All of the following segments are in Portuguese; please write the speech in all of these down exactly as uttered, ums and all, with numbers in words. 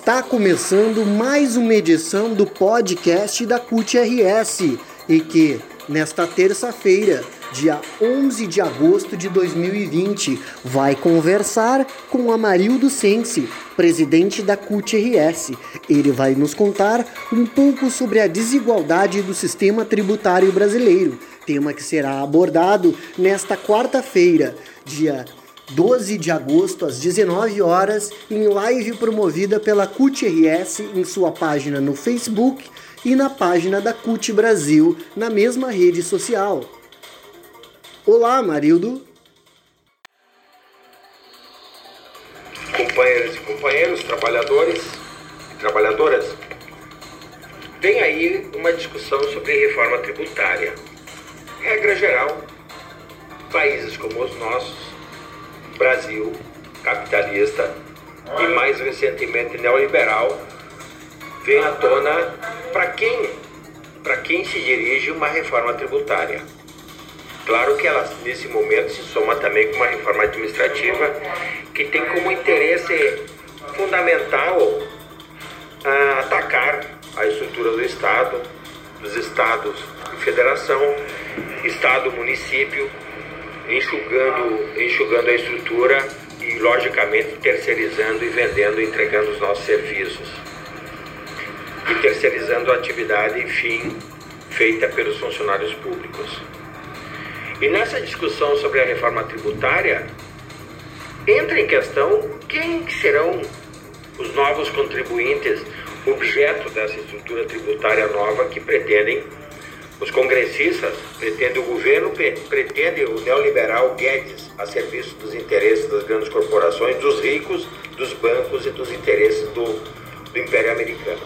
Está começando mais uma edição do podcast da C U T R S e que, nesta terça-feira, dia onze de agosto de dois mil e vinte, vai conversar com Amarildo Sensi, presidente da C U T R S. Ele vai nos contar um pouco sobre a desigualdade do sistema tributário brasileiro, tema que será abordado nesta quarta-feira, dia doze de agosto, às dezenove horas, em live promovida pela C U T R S em sua página no Facebook e na página da C U T Brasil, na mesma rede social. Olá, Amarildo. Companheiros e companheiros, trabalhadores e trabalhadoras, vem aí uma discussão sobre reforma tributária. Regra geral, países como os nossos, Brasil, capitalista e mais recentemente neoliberal, vem à tona para quem, para quem se dirige uma reforma tributária. Claro que ela, nesse momento, se soma também com uma reforma administrativa que tem como interesse fundamental ah, atacar a estrutura do Estado, dos Estados e Federação, Estado, município, enxugando, enxugando a estrutura e, logicamente, terceirizando e vendendo, entregando os nossos serviços. E terceirizando a atividade, enfim, feita pelos funcionários públicos. E nessa discussão sobre a reforma tributária, entra em questão quem serão os novos contribuintes, objeto dessa estrutura tributária nova que pretendem os congressistas, pretende o governo, pretende o neoliberal Guedes a serviço dos interesses das grandes corporações, dos ricos, dos bancos e dos interesses do, do Império Americano.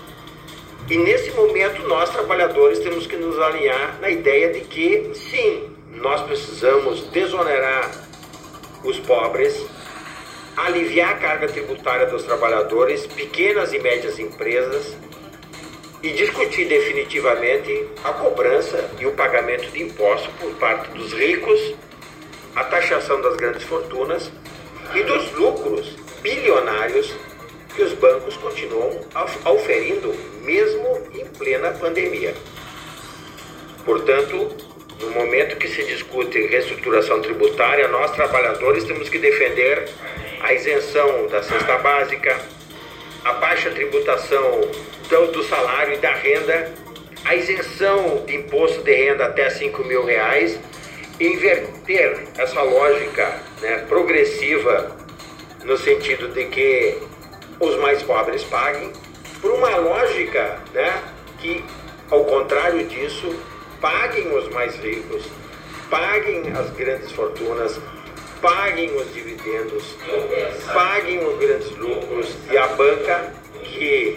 E nesse momento nós, trabalhadores, temos que nos alinhar na ideia de que, sim, nós precisamos desonerar os pobres, aliviar a carga tributária dos trabalhadores, pequenas e médias empresas, e discutir definitivamente a cobrança e o pagamento de impostos por parte dos ricos, a taxação das grandes fortunas e dos lucros bilionários que os bancos continuam auferindo mesmo em plena pandemia. Portanto, no momento que se discute reestruturação tributária, nós trabalhadores temos que defender a isenção da cesta básica, a baixa tributação do, do salário e da renda, a isenção de imposto de renda até cinco mil reais, e inverter essa lógica, né, progressiva, no sentido de que os mais pobres paguem, por uma lógica, né, que, ao contrário disso, paguem os mais ricos, paguem as grandes fortunas, paguem os dividendos, paguem os grandes lucros, e a banca que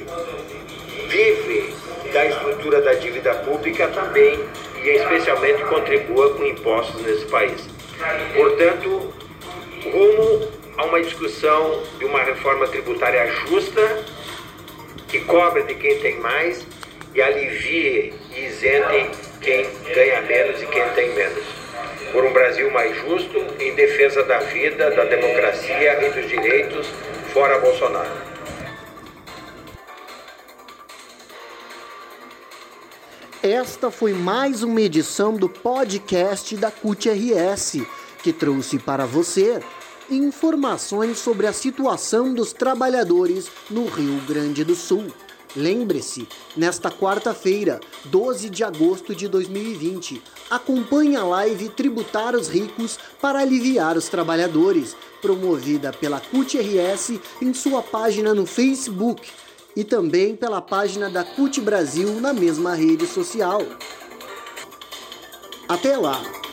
vive da estrutura da dívida pública também e especialmente contribua com impostos nesse país. Portanto, rumo a uma discussão de uma reforma tributária justa, que cobre de quem tem mais e alivie e isente quem ganha menos e quem tem menos. Por um Brasil mais justo, em defesa da vida, da democracia e dos direitos, fora Bolsonaro. Esta foi mais uma edição do podcast da C U T R S, que trouxe para você informações sobre a situação dos trabalhadores no Rio Grande do Sul. Lembre-se, nesta quarta-feira, doze de agosto de dois mil e vinte, acompanhe a live Tributar os Ricos para Aliviar os Trabalhadores, promovida pela C U T R S em sua página no Facebook e também pela página da C U T Brasil na mesma rede social. Até lá!